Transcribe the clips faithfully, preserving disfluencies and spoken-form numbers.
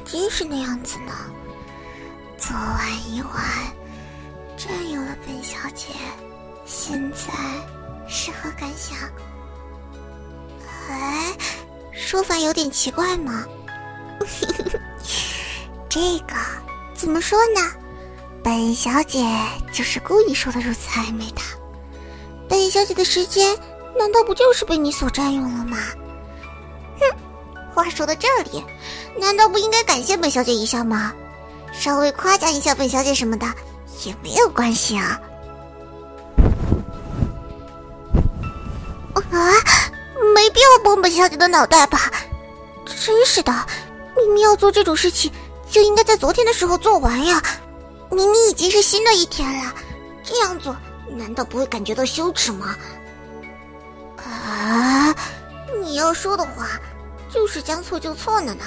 真是那样子呢？昨晚一晚占有了本小姐，现在是何感想？哎，说法有点奇怪吗？这个怎么说呢？本小姐就是故意说的如此暧昧的。本小姐的时间难道不就是被你所占用了吗？哼，话说到这里，难道不应该感谢本小姐一下吗？稍微夸奖一下本小姐什么的也没有关系啊。啊，没必要崩本小姐的脑袋吧？真是的，明明要做这种事情就应该在昨天的时候做完呀，明明已经是新的一天了，这样做难道不会感觉到羞耻吗？啊，你要说的话就是将错就错了呢。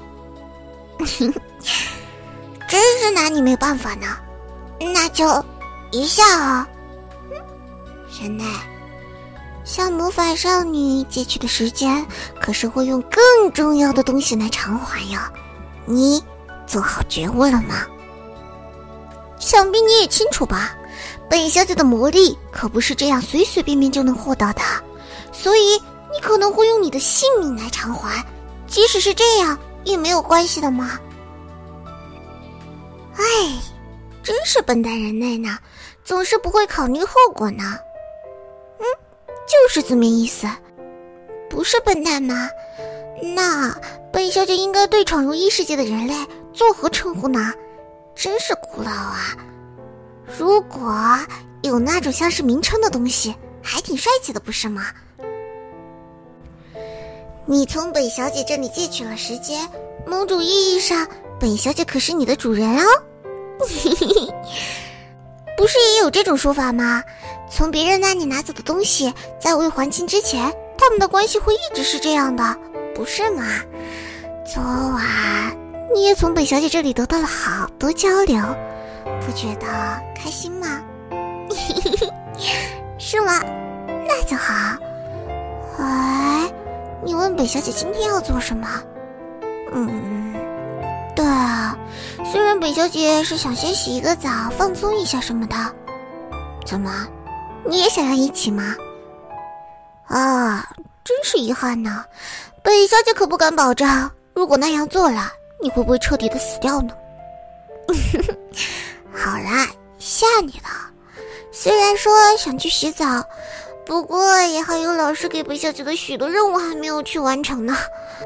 真是拿你没办法呢，那就一下哦。神奈，向魔法少女借去的时间可是会用更重要的东西来偿还呀，你做好觉悟了吗？想必你也清楚吧，本小姐的魔力可不是这样随随便便就能获得的，所以你可能会用你的性命来偿还，即使是这样也没有关系的嘛。哎，真是笨蛋人类呢，总是不会考虑后果呢。嗯，就是字面意思，不是笨蛋吗？那本小姐应该对闯入异世界的人类作何称呼呢？真是古老啊！如果有那种像是名称的东西，还挺帅气的，不是吗？你从本小姐这里借取了时间，某种意义上，本小姐可是你的主人哦。不是也有这种说法吗？从别人那里拿走的东西，在未还清之前，他们的关系会一直是这样的，不是吗？昨晚你也从本小姐这里得到了好多交流，不觉得开心吗？是吗？那就好。哎，你问本小姐今天要做什么？嗯，对啊，虽然本小姐是想先洗一个澡放松一下什么的。怎么，你也想要一起吗？啊，真是遗憾呢，本小姐可不敢保证，如果那样做了，你会不会彻底的死掉呢？好啦，吓你的。虽然说想去洗澡，不过也还有老师给本小姐的许多任务还没有去完成呢。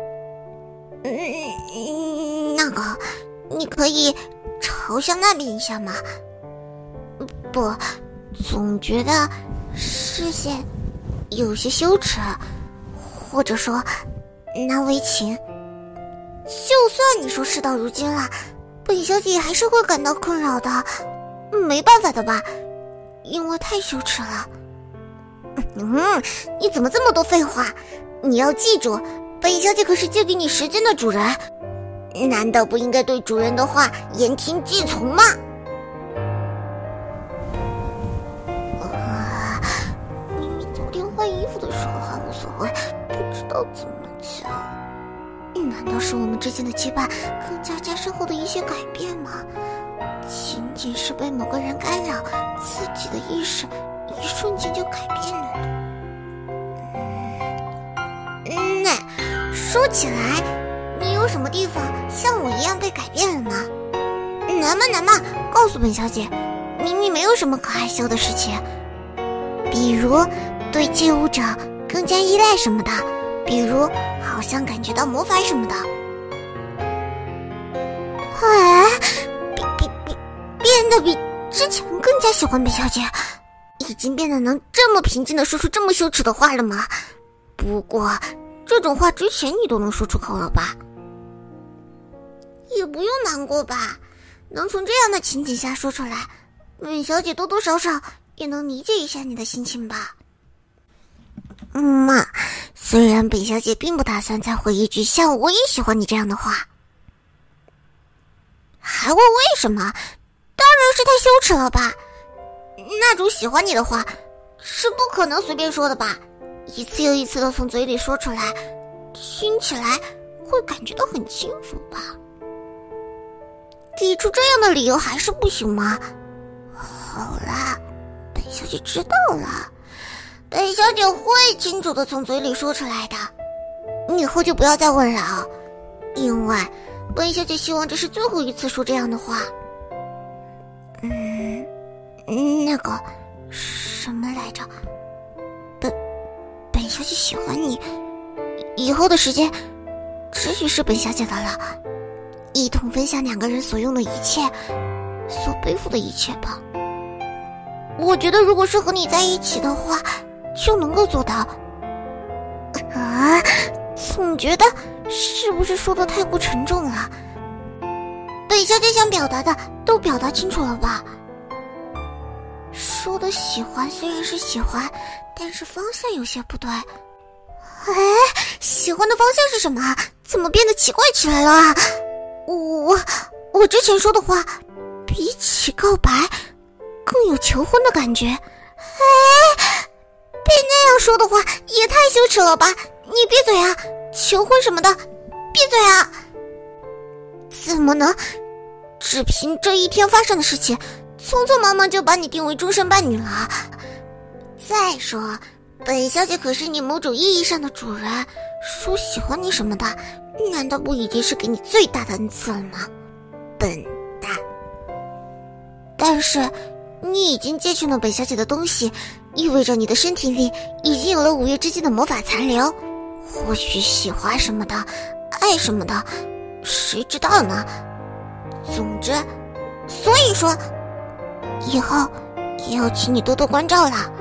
嗯，那个，你可以朝向那边一下吗？不，总觉得视线有些羞耻，或者说难为情。就算你说事到如今了，本小姐还是会感到困扰的，没办法的吧，因为太羞耻了。嗯，你怎么这么多废话？你要记住，本小姐可是借给你时间的主人，难道不应该对主人的话言听计从吗？啊，明明昨天换衣服的时候还无所谓，不知道怎么讲。难道是我们之间的羁绊更加加深后的一些改变吗？仅仅是被某个人干扰，自己的意识一瞬间就改变了。嗯，那说起来，你有什么地方像我一样被改变了吗？难吗难吗，告诉本小姐，明明没有什么可害羞的事情，比如对借物者更加依赖什么的，比如好像感觉到魔法什么的。哎，比比比变得比之前更加喜欢本小姐，已经变得能这么平静地说出这么羞耻的话了吗？不过这种话之前你都能说出口了吧？也不用难过吧，能从这样的情景下说出来，本小姐多多少少也能理解一下你的心情吧。嗯嘛，虽然本小姐并不打算再回一句像我也喜欢你这样的话。还问为什么？当然是太羞耻了吧，那种喜欢你的话是不可能随便说的吧，一次又一次的从嘴里说出来，听起来会感觉到很轻浮吧。 给出这样的理由还是不行吗？好啦，本小姐知道了，本小姐会清楚地从嘴里说出来的。你以后就不要再问了啊，因为本小姐希望这是最后一次说这样的话。嗯，那个什么来着？本本小姐喜欢你，以后的时间只许是本小姐的了，一同分享两个人所用的一切，所背负的一切吧。我觉得如果是和你在一起的话，就能够做到。啊，总觉得是不是说的太过沉重了？本小姐想表达的都表达清楚了吧？说的喜欢虽然是喜欢，但是方向有些不对。哎，喜欢的方向是什么？怎么变得奇怪起来了啊？我我之前说的话，比起告白，更有求婚的感觉。哎，被那样说的话也太羞耻了吧！你闭嘴啊！求婚什么的，闭嘴啊！怎么能只凭这一天发生的事情，匆匆忙忙就把你定为终身伴侣了？再说，本小姐可是你某种意义上的主人，说喜欢你什么的，难道不已经是给你最大的恩赐了吗？笨蛋！但是你已经借去了本小姐的东西，意味着你的身体里已经有了五月之间的魔法残留。或许喜欢什么的，爱什么的，谁知道呢？总之，所以说，以后也要请你多多关照啦。